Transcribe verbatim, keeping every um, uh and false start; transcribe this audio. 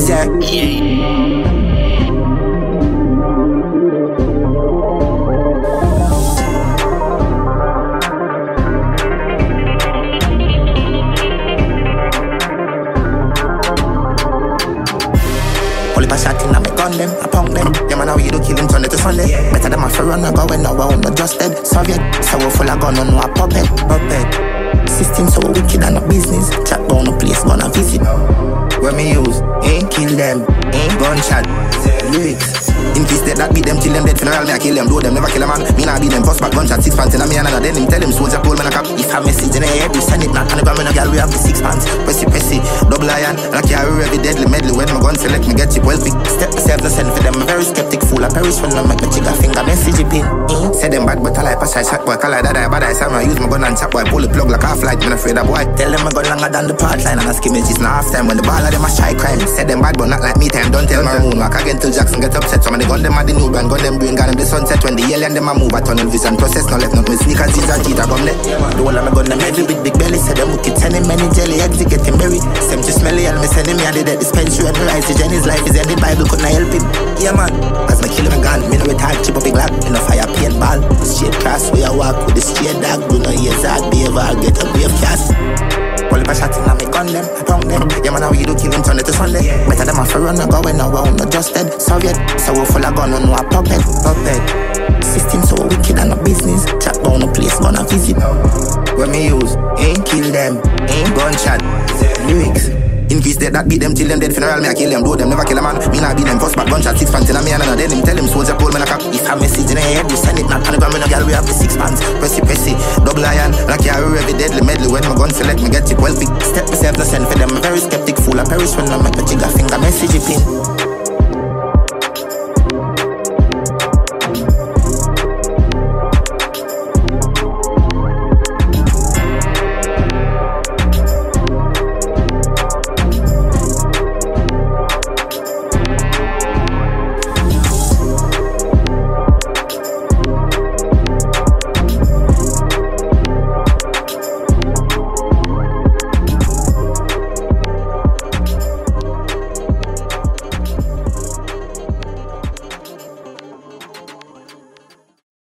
yeah. Yeah. If I shot in, I make gun them, I punk them. Yeah, man, how you do kill him, turn it to Sunday. Yeah. Better than my friend run, I go when no one not just dead. Soviet, so we full of gun on no puppet, puppet. System so wicked and a business. Chat down no place, gonna visit. Where me use, eh? Kill them, eh? Gunshot, lyrics. In case they that beat them till them dead funeral, me I kill them. Do them never kill a man. Me nah beat them first back gunshot, six pants in a me and then him tell him soldier pull me a cap. If I message in the head, you send it not. And if I'm in a girl, we have the six pants. Pressy, pressy, double iron. And I carry every deadly medley. When my gun select me get chip well pick. Step myself no send for them. I'm very skeptic fool. I perish when I make my trigger finger message pin. Eh? Say them bad but I like pass I shot boy. Call I that I bad I say I use my gun and chop boy. Pull the plug like half light. I'm afraid of boy. Tell them I gun longer than the part line. And I skim it is not half time. When the ball of them a strike crime. Say them bad but not like me time. Don't tell my moonwalk again till Jackson get upset. Some of the gun them at the new brand. Gun them brain gone in the sunset. When the alien them a move a tunnel vision process. No left not with sneakers. These are cheetah gum net. The whole of my gun them heavy with big belly. Say them wicked send him many jelly eggs. He get him berry. Same to smelly and me send him here. The dead dispensary and rise. The Jenny's life is ended. Bible couldn't help him. Yeah man. As my kill him gone. Me no retard. Chip up big lap. In a fire paint ball. Straight class where I walk with the straight dog. Do no ears hard. Behave I'll get a brave cast. Well, if I shot in, I make gun them, I punk them. Yeah, man, how you do kill him, turn it to Sunday. Yeah. Better than my friend run, I go when I want, not just dead. Soviet, so we full of gun, on no a puppet, puppet. System so wicked and a business. Chat down no place, gonna visit. Where me use, eh? Kill them, eh? Gunshot, lyrics. In case they that beat them till them dead funeral, me I kill them. Do them never kill a man. Me nah beat them first back gunshot, six pants in a me and then him tell him soldier pull me a cap. If I message in the head, you send it not. And if I'm in a girl, we have the six pants. Pressy, pressy, double iron. And I carry every deadly medley. When my gun select me get chip well pick. Step myself no send for them. I'm very skeptic fool. I perish when I make my trigger finger message pin.